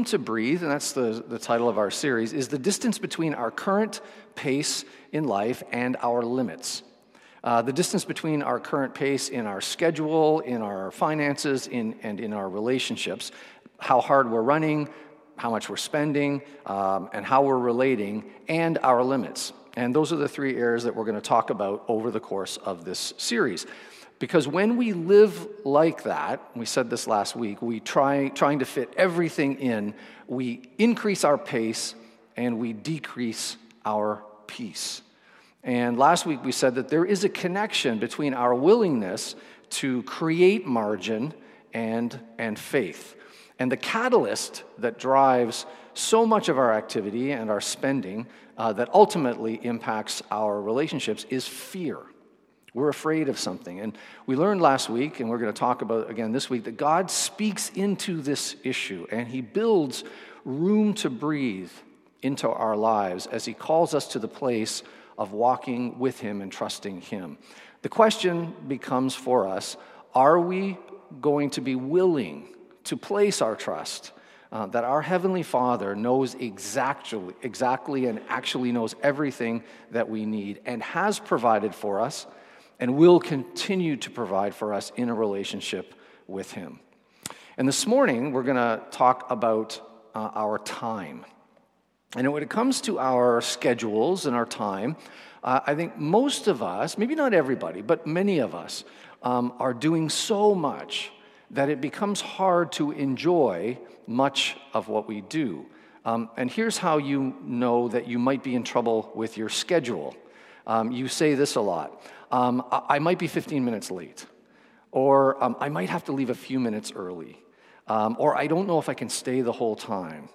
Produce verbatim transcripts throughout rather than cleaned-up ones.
room to breathe, and that's the, the title of our series, is the distance between our current pace in life and our limits. Uh, the distance between our current pace in our schedule, in our finances, in, and in our relationships, how hard we're running, how much we're spending, um, and how we're relating, and our limits. And those are the three areas that we're going to talk about over the course of this series. Because when we live like that, we said this last week, we try trying to fit everything in, we increase our pace and we decrease our peace. And last week we said that there is a connection between our willingness to create margin and, and faith. And the catalyst that drives so much of our activity and our spending uh, that ultimately impacts our relationships is fear. We're afraid of something. And we learned last week, and we're going to talk about again this week, that God speaks into this issue, and he builds room to breathe into our lives as he calls us to the place of walking with him and trusting him. The question becomes for us, are we going to be willing to place our trust uh, that our Heavenly Father knows exactly, exactly and actually knows everything that we need and has provided for us and will continue to provide for us in a relationship with him? And this morning, we're going to talk about uh, our time. And when it comes to our schedules and our time, uh, I think most of us, maybe not everybody, but many of us, um, are doing so much that it becomes hard to enjoy much of what we do. Um, and here's how you know that you might be in trouble with your schedule. Um, you say this a lot. Um, I, I might be fifteen minutes late. Or um, I might have to leave a few minutes early. Um, or I don't know if I can stay the whole time.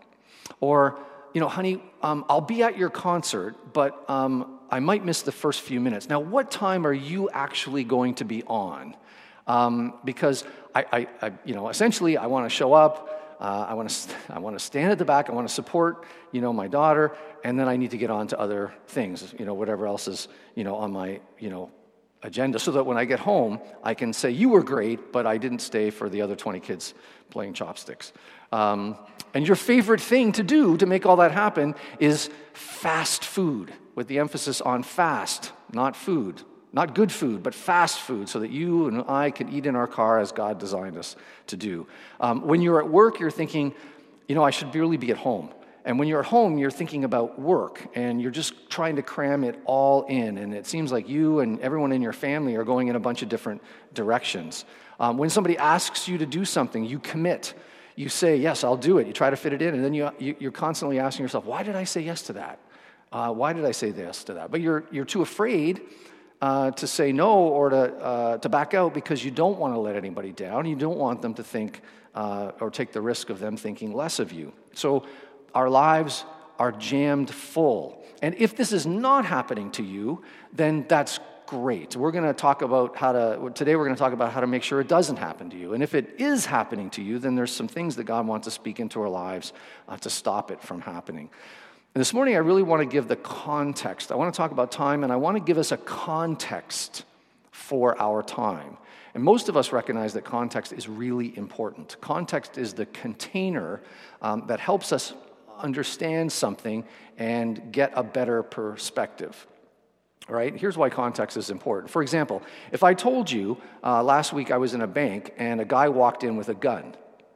Or, you know, honey, um, I'll be at your concert, but um, I might miss the first few minutes. Now, what time are you actually going to be on? Um, because I, I, I, you know, essentially, I want to show up. Uh, I want to, I want to stand at the back. I want to support, you know, my daughter, and then I need to get on to other things, you know, whatever else is, you know, on my, you know, agenda, so that when I get home, I can say, you were great, but I didn't stay for the other twenty kids playing chopsticks. Um, and your favorite thing to do to make all that happen is fast food, with the emphasis on fast, not food. Not good food, but fast food, so that you and I can eat in our car as God designed us to do. Um, when you're at work, you're thinking, you know, I should really be at home. And when you're at home, you're thinking about work, and you're just trying to cram it all in. And it seems like you and everyone in your family are going in a bunch of different directions. Um, when somebody asks you to do something, you commit. You say, yes, I'll do it. You try to fit it in, and then you, you, you're constantly asking yourself, why did I say yes to that? Uh, why did I say yes to that? But you're you're too afraid Uh, to say no or to uh, to back out because you don't want to let anybody down. You don't want them to think uh, or take the risk of them thinking less of you. So our lives are jammed full. And if this is not happening to you, then that's great. We're going to talk about how to, today we're going to talk about how to make sure it doesn't happen to you. And if it is happening to you, then there's some things that God wants to speak into our lives uh, to stop it from happening. And this morning, I really want to give the context. I want to talk about time, and I want to give us a context for our time. And most of us recognize that context is really important. Context is the container um, that helps us understand something and get a better perspective. All right? Here's why context is important. For example, if I told you uh, last week I was in a bank and a guy walked in with a gun.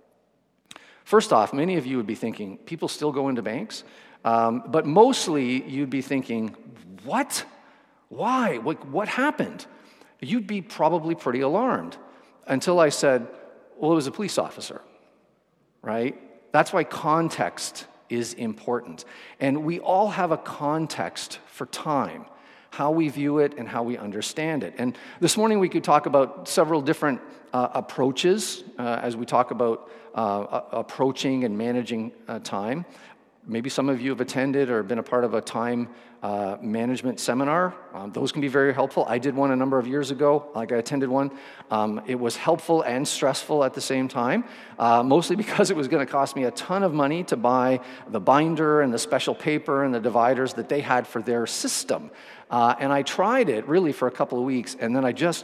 First off, many of you would be thinking, people still go into banks? Um, but mostly you'd be thinking, what? Why? What, what happened? You'd be probably pretty alarmed until I said, well, it was a police officer, right? That's why context is important. And we all have a context for time, how we view it and how we understand it. And this morning we could talk about several different uh, approaches uh, as we talk about uh, approaching and managing uh, time. Maybe some of you have attended or been a part of a time uh, management seminar. Um, those can be very helpful. I did one a number of years ago. Like I attended one. Um, it was helpful and stressful at the same time, uh, mostly because it was going to cost me a ton of money to buy the binder and the special paper and the dividers that they had for their system. Uh, and I tried it really for a couple of weeks, and then I just,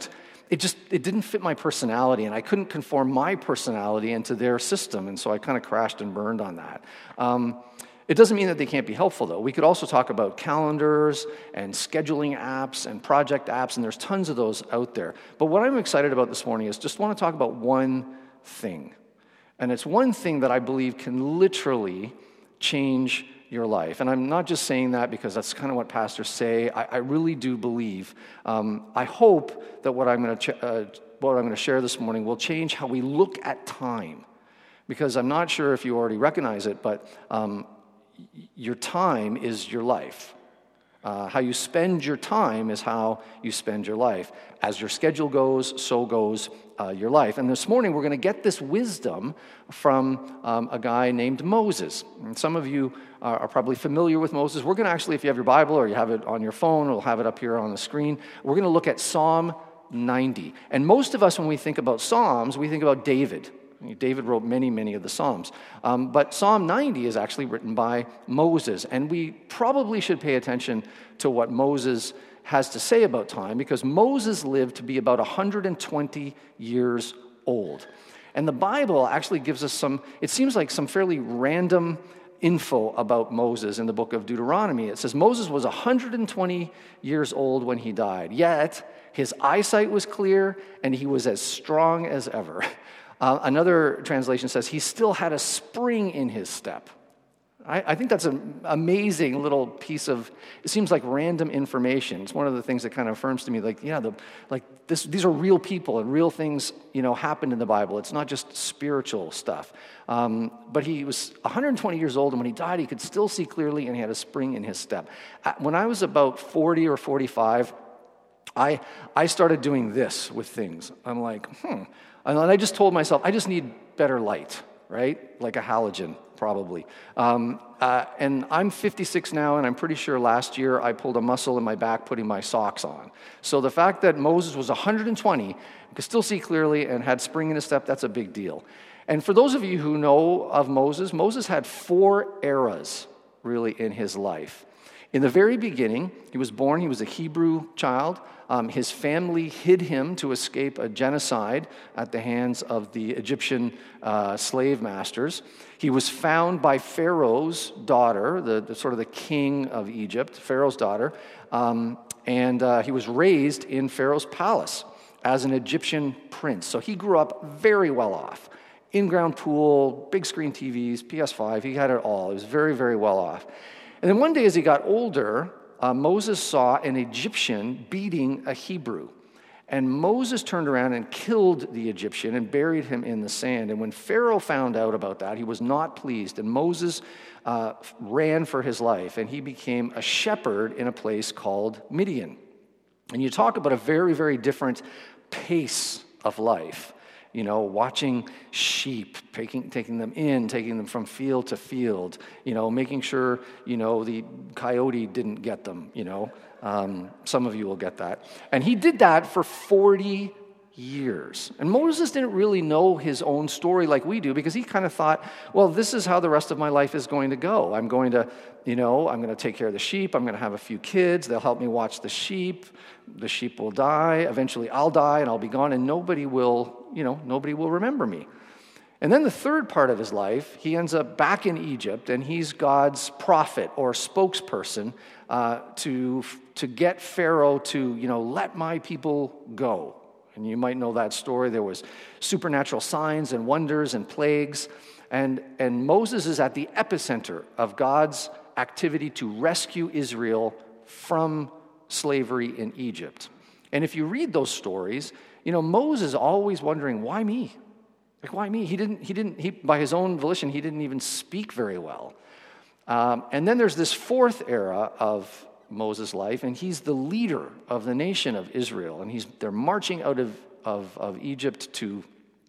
it just, it didn't fit my personality, and I couldn't conform my personality into their system, and so I kind of crashed and burned on that. Um, It doesn't mean that they can't be helpful, though. We could also talk about calendars and scheduling apps and project apps, and there's tons of those out there. But what I'm excited about this morning is just want to talk about one thing. And it's one thing that I believe can literally change your life. And I'm not just saying that because that's kind of what pastors say. I, I really do believe. Um, I hope that what I'm going to ch- uh, what I'm going to share this morning will change how we look at time. Because I'm not sure if you already recognize it, but um, your time is your life. Uh, how you spend your time is how you spend your life. As your schedule goes, so goes uh, your life. And this morning we're going to get this wisdom from um, a guy named Moses. And some of you are, are probably familiar with Moses. We're going to actually, if you have your Bible or you have it on your phone, we'll have it up here on the screen. We're going to look at Psalm ninety. And most of us, when we think about Psalms, we think about David. David wrote many, many of the Psalms. Um, but Psalm ninety is actually written by Moses. And we probably should pay attention to what Moses has to say about time, because Moses lived to be about one hundred twenty years old. And the Bible actually gives us some, it seems like some fairly random info about Moses in the book of Deuteronomy. It says Moses was one hundred twenty years old when he died, yet his eyesight was clear and he was as strong as ever. Uh, another translation says he still had a spring in his step. I, I think that's an amazing little piece of, it seems like random information. It's one of the things that kind of affirms to me, like, yeah, the, like this, these are real people and real things, you know, happened in the Bible. It's not just spiritual stuff. Um, but he was one hundred twenty years old, and when he died, he could still see clearly, and he had a spring in his step. Uh, when I was about forty or forty-five, I I started doing this with things. I'm like, hmm. And I just told myself, I just need better light, right? Like a halogen, probably. Um, uh, and I'm fifty-six now, and I'm pretty sure last year I pulled a muscle in my back putting my socks on. So the fact that Moses was one hundred twenty, could still see clearly, and had spring in his step, that's a big deal. And for those of you who know of Moses, Moses had four eras, really, in his life. In the very beginning, he was born, he was a Hebrew child. Um, his family hid him to escape a genocide at the hands of the Egyptian uh, slave masters. He was found by Pharaoh's daughter, the, the sort of the king of Egypt, Pharaoh's daughter, um, and uh, he was raised in Pharaoh's palace as an Egyptian prince. So he grew up very well off. In-ground pool, big screen T Vs, P S five, he had it all. He was very, very well off. And then one day as he got older, uh, Moses saw an Egyptian beating a Hebrew. And Moses turned around and killed the Egyptian and buried him in the sand. And when Pharaoh found out about that, he was not pleased. And Moses uh, ran for his life, and he became a shepherd in a place called Midian. And you talk about a very, very different pace of life. You know, watching sheep, taking, taking them in, taking them from field to field, you know, making sure, you know, the coyote didn't get them, you know. Um, some of you will get that. And he did that for forty years. And Moses didn't really know his own story like we do, because he kind of thought, well, this is how the rest of my life is going to go. I'm going to, you know, I'm going to take care of the sheep. I'm going to have a few kids. They'll help me watch the sheep. The sheep will die. Eventually I'll die and I'll be gone, and nobody will, you know, nobody will remember me. And then the third part of his life, he ends up back in Egypt, and he's God's prophet or spokesperson uh, to, to get Pharaoh to, you know, let my people go. And you might know that story. There was supernatural signs and wonders and plagues. And, and Moses is at the epicenter of God's activity to rescue Israel from slavery in Egypt. And if you read those stories, you know, Moses is always wondering, why me? Like, why me? He didn't, he didn't, he, by his own volition, he didn't even speak very well. Um, and then there's this fourth era of Moses' life, and he's the leader of the nation of Israel, and he's they're marching out of, of, of Egypt to,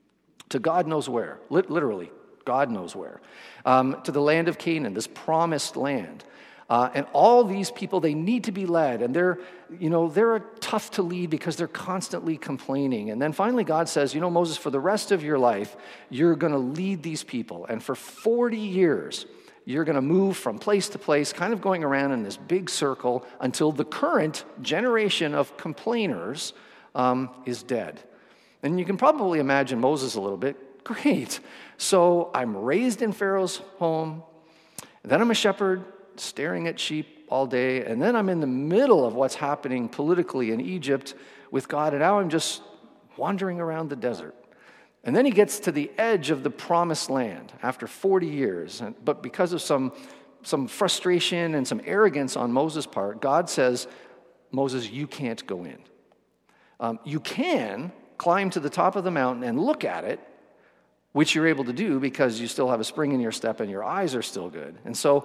to God knows where, lit, literally, God knows where, um, to the land of Canaan, this promised land. Uh, and all these people, they need to be led, and they're, you know, they're tough to lead because they're constantly complaining. And then finally God says, you know, Moses, for the rest of your life, you're going to lead these people, and for forty years, you're going to move from place to place, kind of going around in this big circle until the current generation of complainers um, is dead. And you can probably imagine Moses a little bit. Great. So I'm raised in Pharaoh's home. Then I'm a shepherd staring at sheep all day. And then I'm in the middle of what's happening politically in Egypt with God. And now I'm just wandering around the desert. And then he gets to the edge of the promised land after forty years. But because of some, some frustration and some arrogance on Moses' part, God says, Moses, you can't go in. Um, you can climb to the top of the mountain and look at it, which you're able to do because you still have a spring in your step and your eyes are still good. And so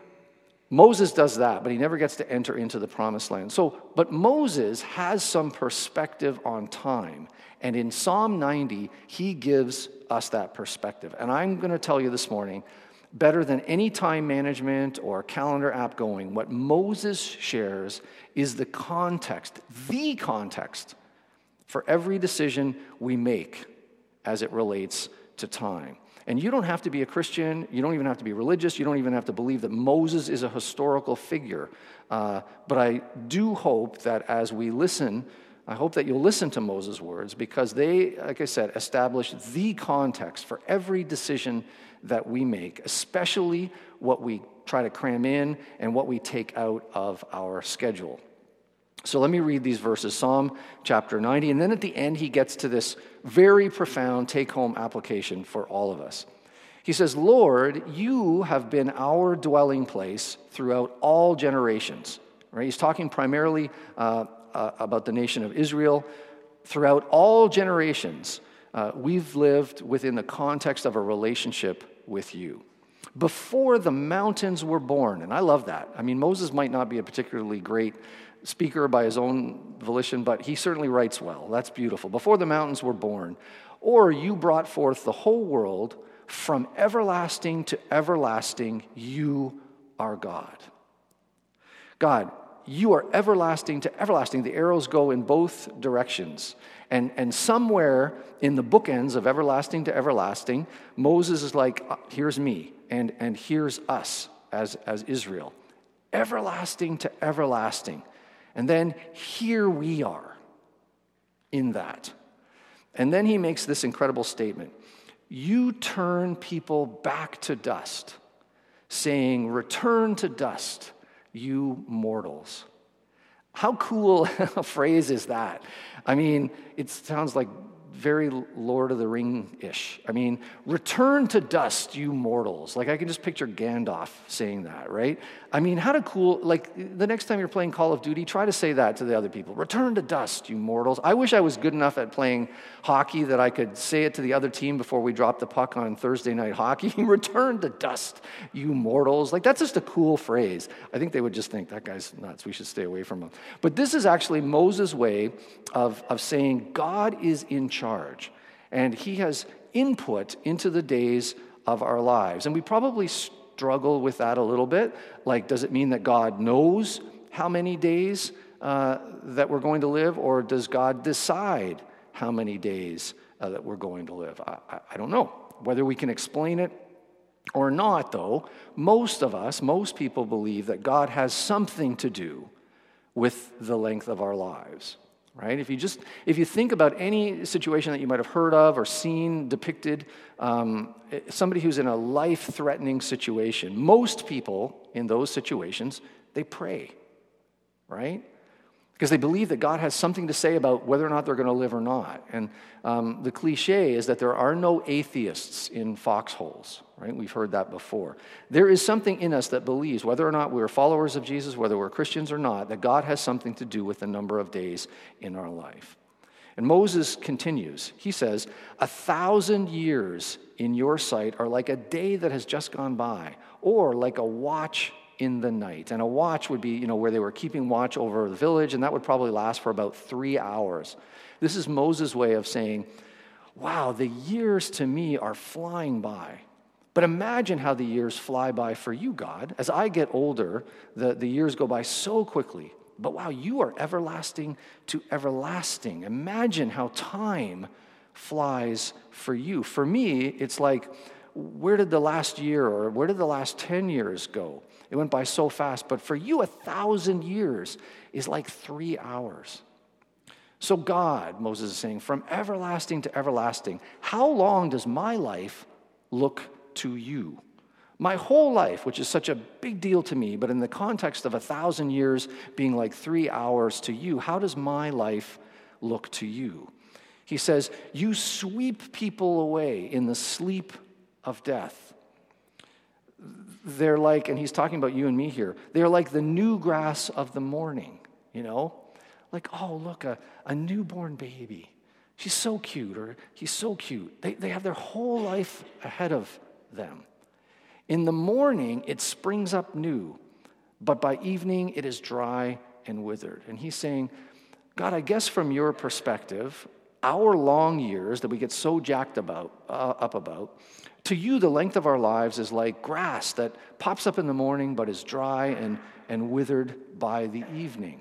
Moses does that, but he never gets to enter into the promised land. So, but Moses has some perspective on time. And in Psalm ninety, he gives us that perspective. And I'm going to tell you this morning, better than any time management or calendar app going, what Moses shares is the context, the context for every decision we make as it relates to time. And you don't have to be a Christian, you don't even have to be religious, you don't even have to believe that Moses is a historical figure. Uh, but I do hope that as we listen, I hope that you'll listen to Moses' words because they, like I said, establish the context for every decision that we make, especially what we try to cram in and what we take out of our schedule. So let me read these verses, Psalm chapter ninety, and then at the end he gets to this very profound take-home application for all of us. He says, Lord, you have been our dwelling place throughout all generations. Right? He's talking primarily uh, uh, about the nation of Israel. Throughout all generations, uh, we've lived within the context of a relationship with you. Before the mountains were born, and I love that. I mean, Moses might not be a particularly great speaker by his own volition, but he certainly writes well. That's beautiful. Before the mountains were born, or you brought forth the whole world from everlasting to everlasting, you are God. God, you are everlasting to everlasting. The arrows go in both directions. And, and somewhere in the bookends of everlasting to everlasting, Moses is like, here's me, and, and here's us as, as Israel. Everlasting to everlasting. And then here we are in that. And then he makes this incredible statement. You turn people back to dust, saying, return to dust, you mortals. How cool a phrase is that? I mean, it sounds like very Lord of the Ring-ish. I mean, return to dust, you mortals. Like, I can just picture Gandalf saying that, right? I mean, how to cool, like, the next time you're playing Call of Duty, try to say that to the other people. Return to dust, you mortals. I wish I was good enough at playing hockey that I could say it to the other team before we drop the puck on Thursday night hockey. Return to dust, you mortals. Like, that's just a cool phrase. I think they would just think, that guy's nuts, we should stay away from him. But this is actually Moses' way of, of saying God is in charge. Charge, and he has input into the days of our lives. And we probably struggle with that a little bit. Like, does it mean that God knows how many days uh, that we're going to live, or does God decide how many days uh, that we're going to live? I, I, I don't know. Whether we can explain it or not, though, most of us, most people believe that God has something to do with the length of our lives. Right? If you just, if you think about any situation that you might have heard of or seen depicted, um, somebody who's in a life-threatening situation, most people in those situations, they pray, right? Because they believe that God has something to say about whether or not they're going to live or not. And um, the cliche is that there are no atheists in foxholes, right? We've heard that before. There is something in us that believes, whether or not we're followers of Jesus, whether we're Christians or not, that God has something to do with the number of days in our life. And Moses continues. He says, a thousand years in your sight are like a day that has just gone by, or like a watch in the night. And a watch would be, you know, where they were keeping watch over the village, and that would probably last for about three hours. This is Moses' way of saying, wow, the years to me are flying by. But imagine how the years fly by for you, God. As I get older, the, the years go by so quickly. But wow, you are everlasting to everlasting. Imagine how time flies for you. For me, it's like, where did the last year or where did the last ten years go? It went by so fast. But for you, a thousand years is like three hours. So God, Moses is saying, from everlasting to everlasting, how long does my life look to you? My whole life, which is such a big deal to me, but in the context of a thousand years being like three hours to you, how does my life look to you? He says, you sweep people away in the sleep of death. They're like, and he's talking about you and me here, they're like the new grass of the morning, you know? Like, oh, look, a, a newborn baby. She's so cute, or he's so cute. They, they have their whole life ahead of them. In the morning, it springs up new, but by evening, it is dry and withered. And he's saying, God, I guess from your perspective, our long years that we get so jacked about, uh, up about, to you, the length of our lives is like grass that pops up in the morning but is dry and, and withered by the evening.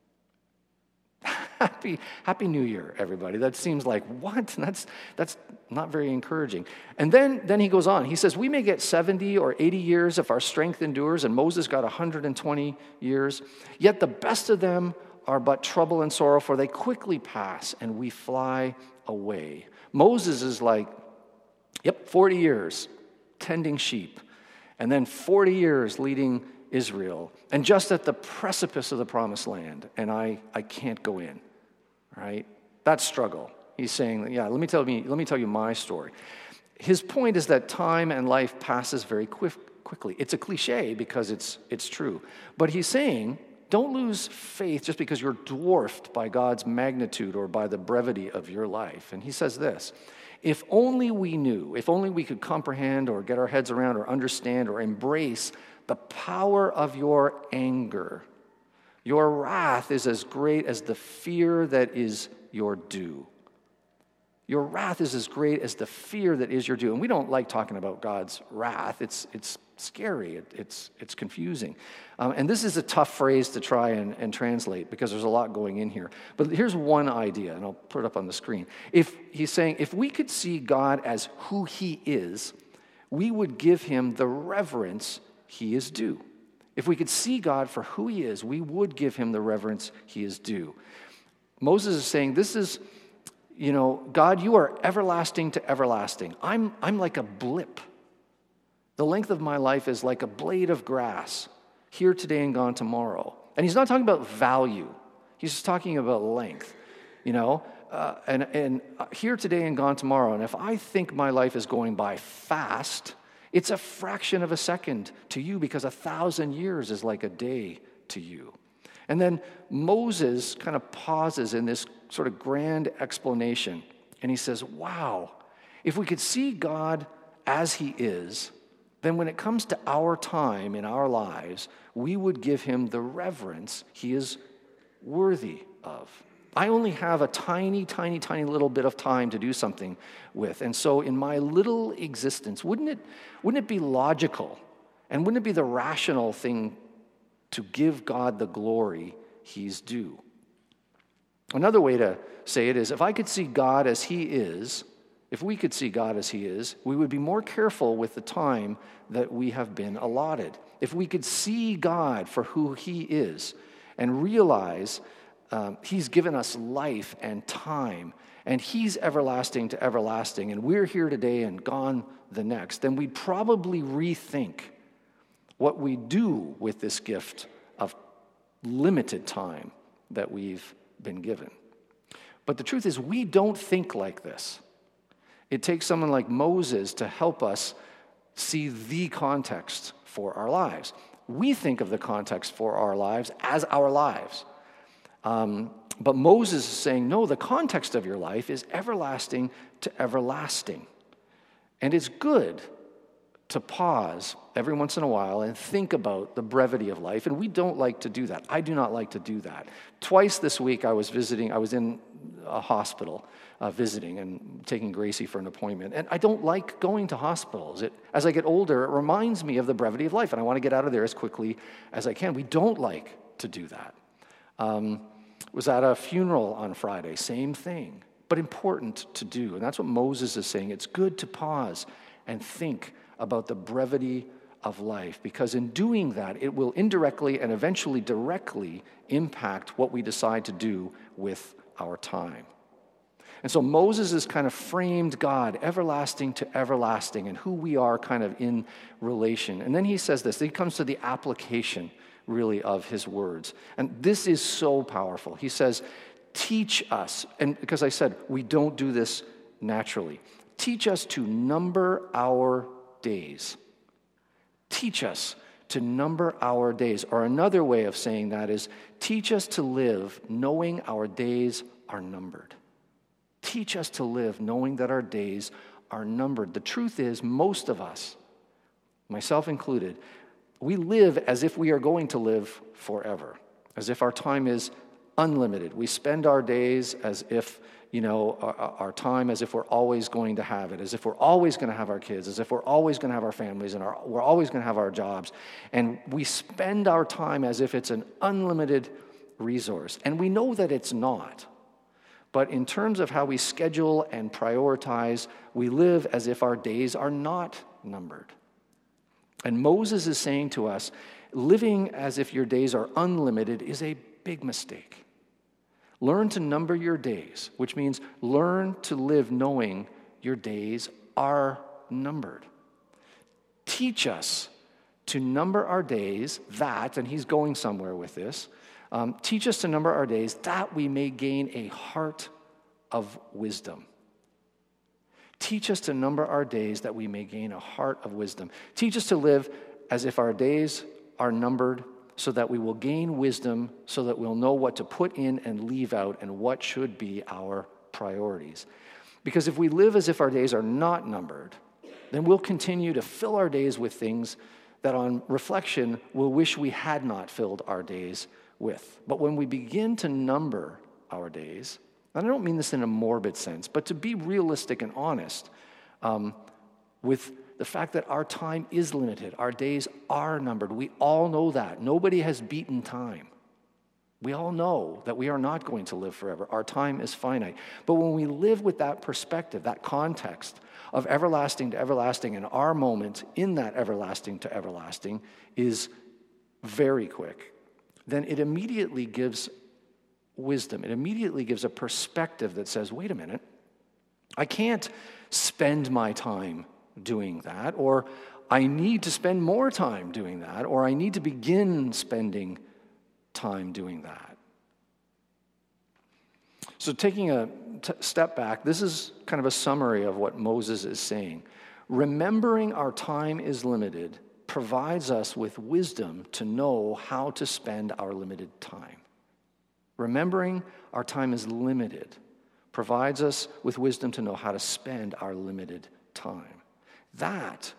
Happy, happy New Year, everybody. That seems like, what? That's that's not very encouraging. And then, then he goes on. He says, we may get seventy or eighty years if our strength endures, and Moses got one hundred twenty years. Yet the best of them are but trouble and sorrow, for they quickly pass, and we fly away. Moses is like, yep, forty years tending sheep, and then forty years leading Israel, and just at the precipice of the promised land, and I, I can't go in, right? That struggle. He's saying, yeah, let me tell me, let me tell you my story. His point is that time and life passes very quick, quickly. It's a cliche because it's it's true. But he's saying, don't lose faith just because you're dwarfed by God's magnitude or by the brevity of your life. And he says this, if only we knew, if only we could comprehend or get our heads around or understand or embrace the power of your anger. Your wrath is as great as the fear that is your due. Your wrath is as great as the fear that is your due. And we don't like talking about God's wrath. It's it's scary. It, it's it's confusing. Um, and this is a tough phrase to try and, and translate because there's a lot going in here. But here's one idea, and I'll put it up on the screen. If he's saying, if we could see God as who he is, we would give him the reverence he is due. If we could see God for who he is, we would give him the reverence he is due. Moses is saying, this is, you know, God, you are everlasting to everlasting. I'm, I'm like a blip. The length of my life is like a blade of grass, here today and gone tomorrow. And he's not talking about value. He's just talking about length, you know, uh, and, and here today and gone tomorrow. And if I think my life is going by fast, it's a fraction of a second to you because a thousand years is like a day to you. And then Moses kind of pauses in this sort of grand explanation, and he says, wow, if we could see God as he is, then when it comes to our time in our lives, we would give him the reverence he is worthy of. I only have a tiny, tiny, tiny little bit of time to do something with. And so in my little existence, wouldn't it, wouldn't it be logical and wouldn't it be the rational thing to give God the glory he's due? Another way to say it is, if I could see God as he is, if we could see God as he is, we would be more careful with the time that we have been allotted. If we could see God for who he is and realize Um, he's given us life and time, and he's everlasting to everlasting, and we're here today and gone the next, then we'd probably rethink what we do with this gift of limited time that we've been given. But the truth is, we don't think like this. It takes someone like Moses to help us see the context for our lives. We think of the context for our lives as our lives. Um, but Moses is saying, no, the context of your life is everlasting to everlasting. And it's good to pause every once in a while and think about the brevity of life. And we don't like to do that. I do not like to do that. Twice this week I was visiting, I was in a hospital uh, visiting and taking Gracie for an appointment. And I don't like going to hospitals. It, as I get older, it reminds me of the brevity of life. And I want to get out of there as quickly as I can. We don't like to do that. Um, was at a funeral on Friday, same thing, but important to do. And that's what Moses is saying. It's good to pause and think about the brevity of life, because in doing that, it will indirectly and eventually directly impact what we decide to do with our time. And so Moses has kind of framed God, everlasting to everlasting, and who we are kind of in relation. And then he says this, he comes to the application, really, of his words. And this is so powerful. He says, teach us, and because I said, we don't do this naturally. Teach us to number our days. Teach us to number our days. Or another way of saying that is, teach us to live knowing our days are numbered. Teach us to live knowing that our days are numbered. The truth is, most of us, myself included, we live as if we are going to live forever, as if our time is unlimited. We spend our days as if, you know, our, our time as if we're always going to have it, as if we're always going to have our kids, as if we're always going to have our families, and our, we're always going to have our jobs. And we spend our time as if it's an unlimited resource. And we know that it's not. But in terms of how we schedule and prioritize, we live as if our days are not numbered. And Moses is saying to us, living as if your days are unlimited is a big mistake. Learn to number your days, which means learn to live knowing your days are numbered. Teach us to number our days that, and he's going somewhere with this, um, teach us to number our days that we may gain a heart of wisdom. Teach us to number our days that we may gain a heart of wisdom. Teach us to live as if our days are numbered so that we will gain wisdom, so that we'll know what to put in and leave out and what should be our priorities. Because if we live as if our days are not numbered, then we'll continue to fill our days with things that on reflection we'll wish we had not filled our days with. But when we begin to number our days, and I don't mean this in a morbid sense, but to be realistic and honest um, with the fact that our time is limited, our days are numbered. We all know that. Nobody has beaten time. We all know that we are not going to live forever. Our time is finite. But when we live with that perspective, that context of everlasting to everlasting, and our moment in that everlasting to everlasting is very quick, then it immediately gives wisdom. It immediately gives a perspective that says, wait a minute, I can't spend my time doing that, or I need to spend more time doing that, or I need to begin spending time doing that. So taking a t- step back, this is kind of a summary of what Moses is saying. Remembering our time is limited provides us with wisdom to know how to spend our limited time. Remembering our time is limited provides us with wisdom to know how to spend our limited time. That,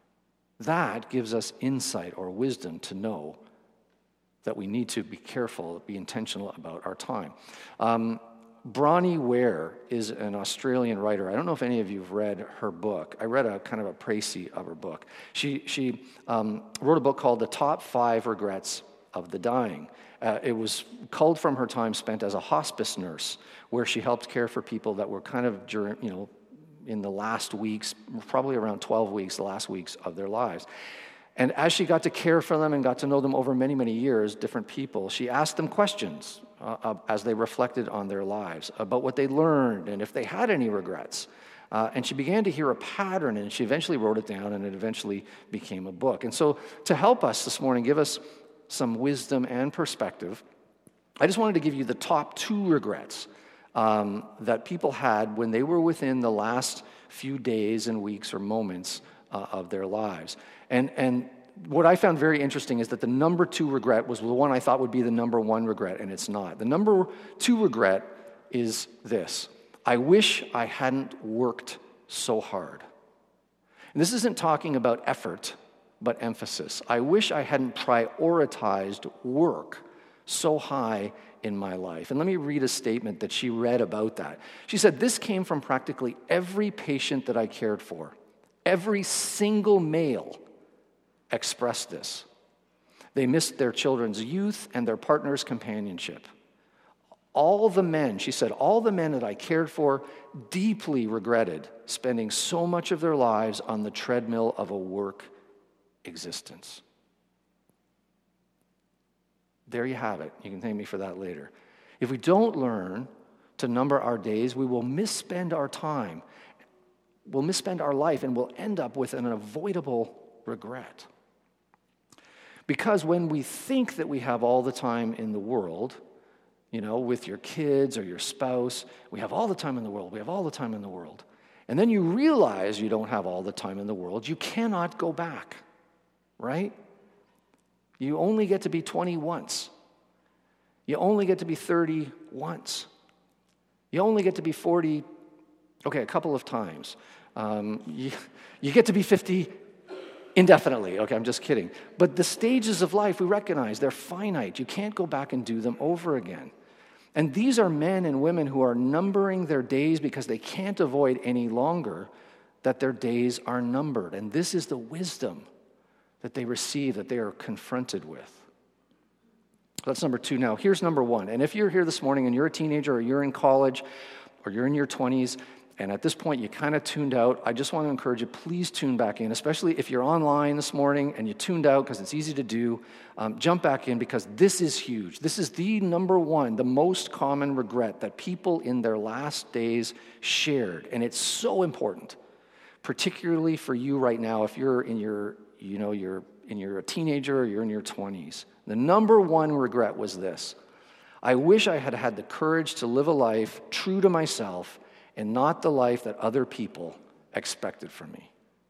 that gives us insight or wisdom to know that we need to be careful, be intentional about our time. Um, Bronnie Ware is an Australian writer. I don't know if any of you have read her book. I read a kind of a précis of her book. She, she um, wrote a book called The Top Five Regrets of the Dying. Uh, it was culled from her time spent as a hospice nurse, where she helped care for people that were kind of during, you know, in the last weeks, probably around twelve weeks, the last weeks of their lives. And as she got to care for them and got to know them over many, many years, different people, she asked them questions uh, uh, as they reflected on their lives about what they learned and if they had any regrets. Uh, and she began to hear a pattern, and she eventually wrote it down, and it eventually became a book. And so to help us this morning, give us some wisdom and perspective, I just wanted to give you the top two regrets um, that people had when they were within the last few days and weeks or moments uh, of their lives. And, and what I found very interesting is that the number two regret was the one I thought would be the number one regret, and it's not. The number two regret is this: I wish I hadn't worked so hard. And this isn't talking about effort, but emphasis. I wish I hadn't prioritized work so high in my life. And let me read a statement that she read about that. She said, "This came from practically every patient that I cared for. Every single male expressed this. They missed their children's youth and their partner's companionship. All the men," she said, "all the men that I cared for deeply regretted spending so much of their lives on the treadmill of a work existence." There you have it. You can thank me for that later. If we don't learn to number our days, we will misspend our time, we'll misspend our life, and we'll end up with an avoidable regret. Because when we think that we have all the time in the world, you know, with your kids or your spouse, we have all the time in the world, we have all the time in the world. And then you realize you don't have all the time in the world, you cannot go back, right? You only get to be twenty once. You only get to be thirty once. You only get to be forty, okay, a couple of times. Um, you, you get to be fifty indefinitely. Okay, I'm just kidding. But the stages of life, we recognize, they're finite. You can't go back and do them over again. And these are men and women who are numbering their days because they can't avoid any longer that their days are numbered. And this is the wisdom that they receive, that they are confronted with. That's number two. Now, here's number one. And if you're here this morning and you're a teenager or you're in college or you're in your twenties, and at this point you kind of tuned out, I just want to encourage you, please tune back in, especially if you're online this morning and you tuned out because it's easy to do. Um, jump back in because this is huge. This is the number one, the most common regret that people in their last days shared. And it's so important, particularly for you right now if you're in your, you know, you're in you're a teenager or you're in your twenties. The number one regret was this: I wish I had had the courage to live a life true to myself and not the life that other people expected from me.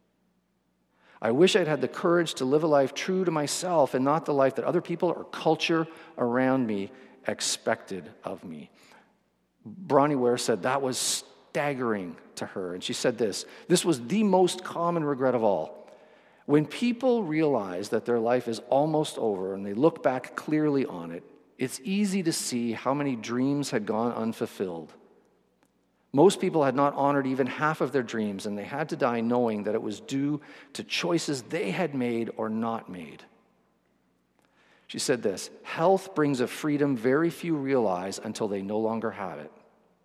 I wish I'd had the courage to live a life true to myself and not the life that other people or culture around me expected of me. Bronnie Ware said that was staggering to her, and she said this: this was the most common regret of all. When people realize that their life is almost over and they look back clearly on it, it's easy to see how many dreams had gone unfulfilled. Most people had not honored even half of their dreams, and they had to die knowing that it was due to choices they had made or not made. She said this: health brings a freedom very few realize until they no longer have it.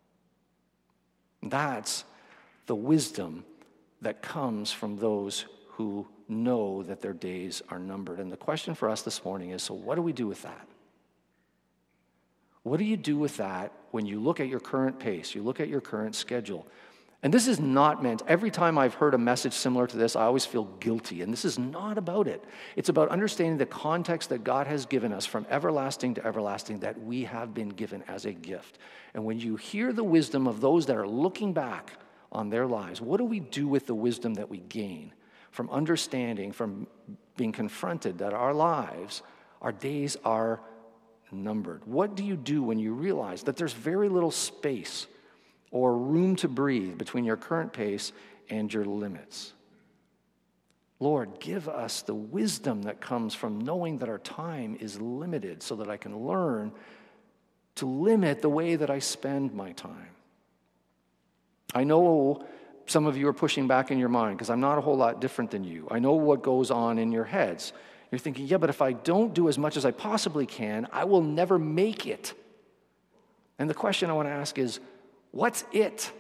That's the wisdom that comes from those who know that their days are numbered. And the question for us this morning is, so what do we do with that? What do you do with that when you look at your current pace, you look at your current schedule? And this is not meant, every time I've heard a message similar to this, I always feel guilty. And this is not about it. It's about understanding the context that God has given us from everlasting to everlasting, that we have been given as a gift. And when you hear the wisdom of those that are looking back on their lives, what do we do with the wisdom that we gain from understanding, from being confronted that our lives, our days are numbered? What do you do when you realize that there's very little space or room to breathe between your current pace and your limits? Lord, give us the wisdom that comes from knowing that our time is limited so that I can learn to limit the way that I spend my time. I know some of you are pushing back in your mind because I'm not a whole lot different than you. I know what goes on in your heads. You're thinking, yeah, but if I don't do as much as I possibly can, I will never make it. And the question I want to ask is, what's it?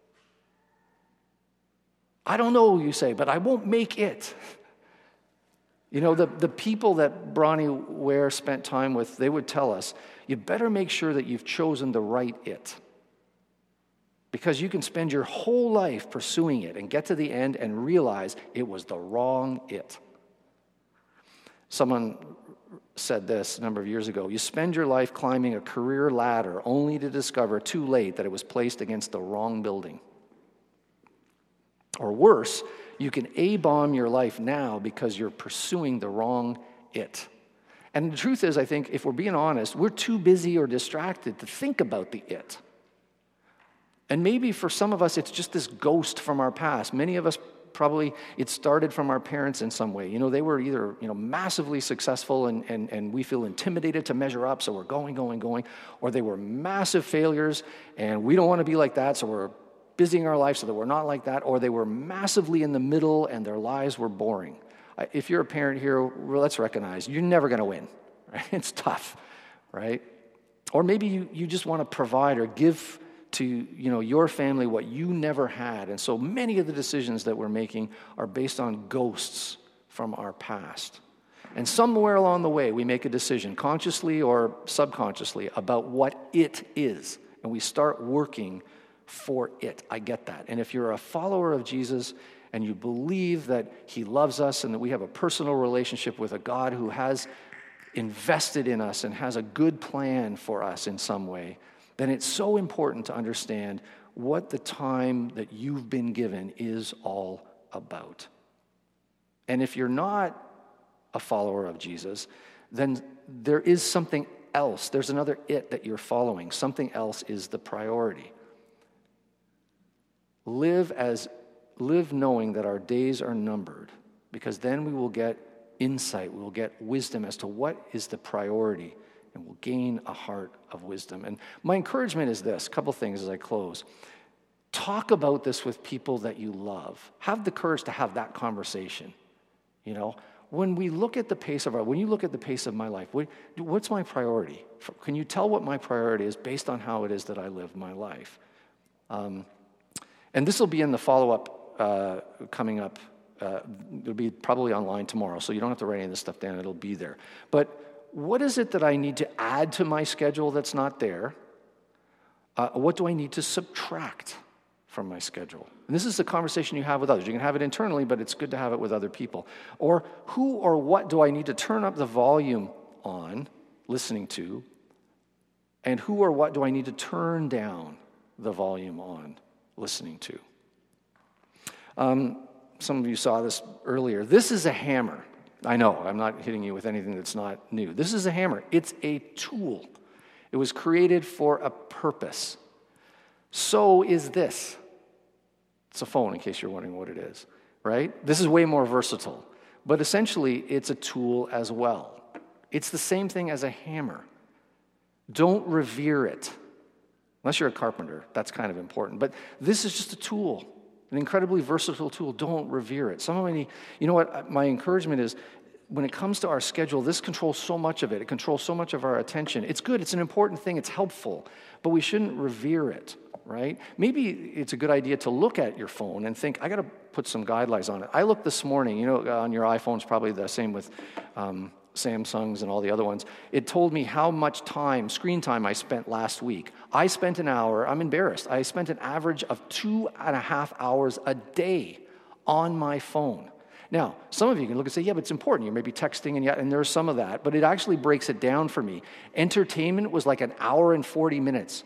I don't know, you say, but I won't make it. You know, the, the people that Bronnie Ware spent time with, they would tell us, you better make sure that you've chosen the right it. Because you can spend your whole life pursuing it and get to the end and realize it was the wrong it. Someone said this a number of years ago: you spend your life climbing a career ladder only to discover too late that it was placed against the wrong building. Or worse, you can A-bomb your life now because you're pursuing the wrong it. And the truth is, I think, if we're being honest, we're too busy or distracted to think about the it. And maybe for some of us, it's just this ghost from our past. Many of us probably, it started from our parents in some way. You know, they were either, you know, massively successful and, and, and we feel intimidated to measure up, so we're going, going, going. Or they were massive failures and we don't want to be like that, so we're busying our life so that we're not like that. Or they were massively in the middle and their lives were boring. If you're a parent here, well, let's recognize you're never going to win. Right? It's tough, right? Or maybe you, you just want to provide or give to, you know, your family what you never had. And so many of the decisions that we're making are based on ghosts from our past. And somewhere along the way, we make a decision, consciously or subconsciously, about what it is. and we start working for it. I get that. And if you're a follower of Jesus and you believe that he loves us and that we have a personal relationship with a God who has invested in us and has a good plan for us in some way, then it's so important to understand what the time that you've been given is all about. And if you're not a follower of Jesus, then there is something else. There's another it that you're following. Something else is the priority. Live as live knowing that our days are numbered, because then we will get insight, we will get wisdom as to what is the priority, and we'll gain a heart of wisdom. And my encouragement is this, a couple things as I close. Talk about this with people that you love. Have the courage to have that conversation. You know, when we look at the pace of our, when you look at the pace of my life, what, what's my priority? Can you tell what my priority is based on how it is that I live my life? Um, and this will be in the follow-up uh, coming up. Uh, it'll be probably online tomorrow, so you don't have to write any of this stuff down. It'll be there. But what is it that I need to add to my schedule that's not there? Uh, what do I need to subtract from my schedule? And this is the conversation you have with others. You can have it internally, but it's good to have it with other people. Or who or what do I need to turn up the volume on, listening to? And who or what do I need to turn down the volume on, listening to? Um, some of you saw this earlier. This is a hammer. I know, I'm not hitting you with anything that's not new. This is a hammer. It's a tool. It was created for a purpose. So is this. It's a phone, in case you're wondering what it is, right? This is way more versatile. But essentially, it's a tool as well. It's the same thing as a hammer. Don't revere it. Unless you're a carpenter, that's kind of important. But this is just a tool, an incredibly versatile tool. Don't revere it. Some of you, you know what, my encouragement is, when it comes to our schedule, this controls so much of it. It controls so much of our attention. It's good. It's an important thing. It's helpful. But we shouldn't revere it, right? Maybe it's a good idea to look at your phone and think, I got to put some guidelines on it. I looked this morning, you know, on your iPhones, probably the same with um, Samsungs and all the other ones. It told me how much time, screen time I spent last week. I spent an hour, I'm embarrassed, I spent an average of two and a half hours a day on my phone. Now, some of you can look and say, yeah, but it's important. You may be texting, and, yet, and there's some of that, but it actually breaks it down for me. Entertainment was like an hour and forty minutes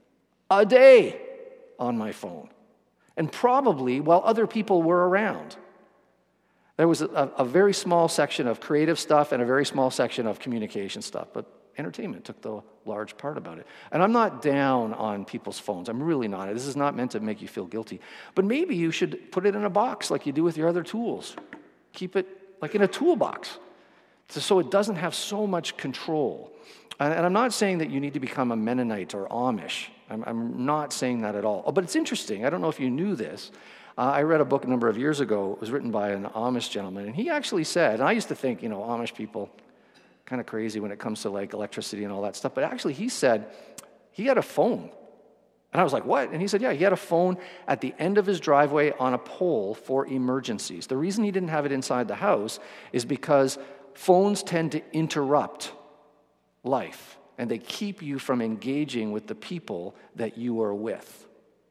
a day on my phone, and probably while other people were around. There was a, a very small section of creative stuff and a very small section of communication stuff, but entertainment took the large part about it. And I'm not down on people's phones. I'm really not. This is not meant to make you feel guilty. But maybe you should put it in a box like you do with your other tools. Keep it like in a toolbox so it doesn't have so much control. And I'm not saying that you need to become a Mennonite or Amish. I'm, I'm not saying that at all. Oh, but it's interesting. I don't know if you knew this. Uh, I read a book a number of years ago. It was written by an Amish gentleman, and he actually said, and I used to think, you know, Amish people, kind of crazy when it comes to like electricity and all that stuff, but actually he said he had a phone. And I was like, what? And he said, yeah, he had a phone at the end of his driveway on a pole for emergencies. The reason he didn't have it inside the house is because phones tend to interrupt life, and they keep you from engaging with the people that you are with.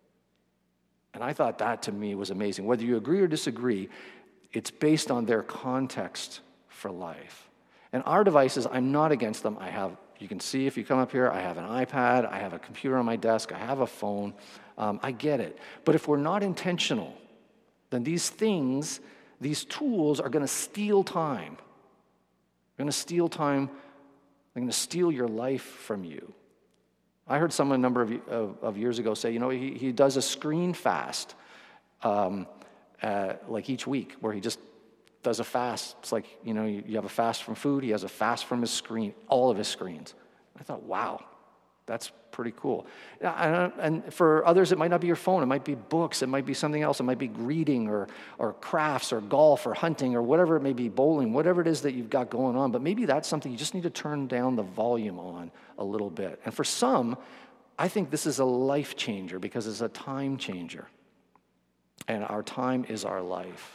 And I thought that to me was amazing. Whether you agree or disagree, it's based on their context for life. And our devices, I'm not against them. I have, you can see if you come up here, I have an iPad, I have a computer on my desk, I have a phone. Um, I get it. But if we're not intentional, then these things, these tools are going to steal time. They're going to steal time. They're going to steal your life from you. I heard someone a number of, of, of years ago say, you know, he, he does a screen fast, um, uh, like each week, where he just does a fast. It's like, you know, you, you have a fast from food. He has a fast from his screen, all of his screens. I thought, wow, that's pretty cool. And, and for others, it might not be your phone. It might be books. It might be something else. It might be reading or, or crafts or golf or hunting or whatever it may be, bowling, whatever it is that you've got going on. But maybe that's something you just need to turn down the volume on a little bit. And for some, I think this is a life changer because it's a time changer. And our time is our life.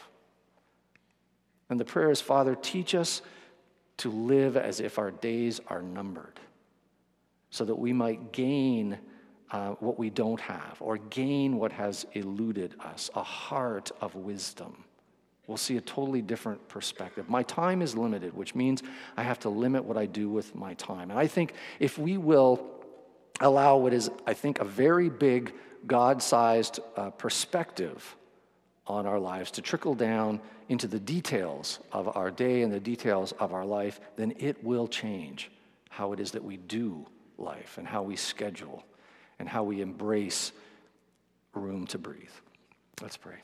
And the prayer is, Father, teach us to live as if our days are numbered, so that we might gain uh, what we don't have or gain what has eluded us, a heart of wisdom. We'll see a totally different perspective. My time is limited, which means I have to limit what I do with my time. And I think if we will allow what is, I think, a very big God-sized uh, perspective on our lives to trickle down into the details of our day and the details of our life, then it will change how it is that we do life and how we schedule and how we embrace room to breathe. Let's pray.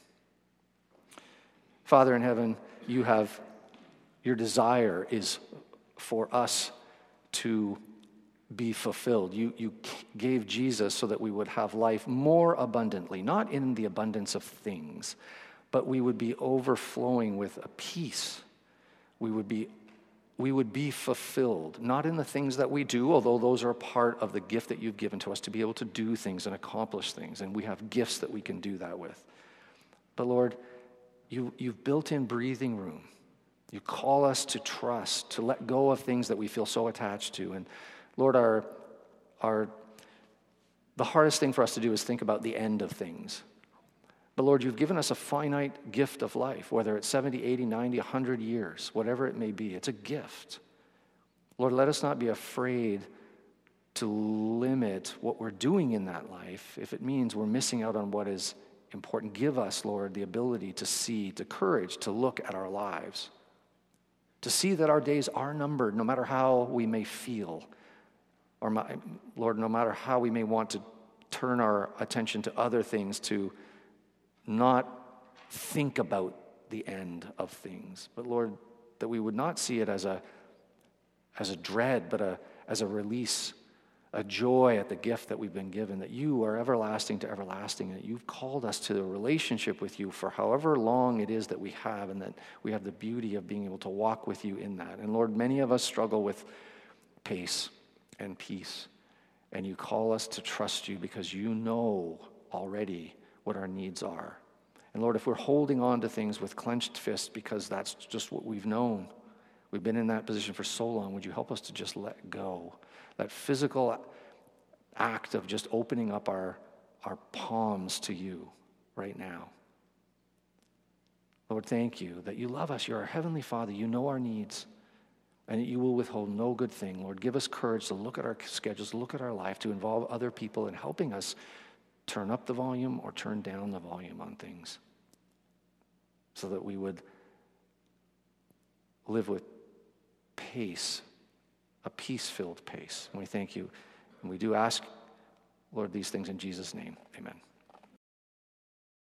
Father in heaven, you have, your desire is for us to be fulfilled. You, you gave Jesus so that we would have life more abundantly, not in the abundance of things, but we would be overflowing with a peace. We would be, we would be fulfilled, not in the things that we do, although those are a part of the gift that you've given to us to be able to do things and accomplish things, and we have gifts that we can do that with. But Lord, You, you've built in breathing room. You call us to trust, to let go of things that we feel so attached to. And Lord, our, our, the hardest thing for us to do is think about the end of things. But Lord, you've given us a finite gift of life, whether it's seventy, eighty, ninety, one hundred years, whatever it may be. It's a gift. Lord, let us not be afraid to limit what we're doing in that life if it means we're missing out on what is important. Give us, Lord, the ability to see, the courage to look at our lives, to see that our days are numbered, no matter how we may feel, or my, Lord, no matter how we may want to turn our attention to other things, to not think about the end of things. But Lord, that we would not see it as a as a dread, but a as a release, a joy at the gift that we've been given, that you are everlasting to everlasting, and that you've called us to a relationship with you for however long it is that we have, and that we have the beauty of being able to walk with you in that. And Lord, many of us struggle with pace and peace, and you call us to trust you because you know already what our needs are. And Lord, if we're holding on to things with clenched fists because that's just what we've known, we've been in that position for so long, would you help us to just let go? That physical act of just opening up our, our palms to you right now. Lord, thank you that you love us. You're our Heavenly Father. You know our needs, and you will withhold no good thing. Lord, give us courage to look at our schedules, look at our life, to involve other people in helping us turn up the volume or turn down the volume on things, so that we would live with pace, a peace-filled pace. And we thank you. And we do ask, Lord, these things in Jesus' name. Amen.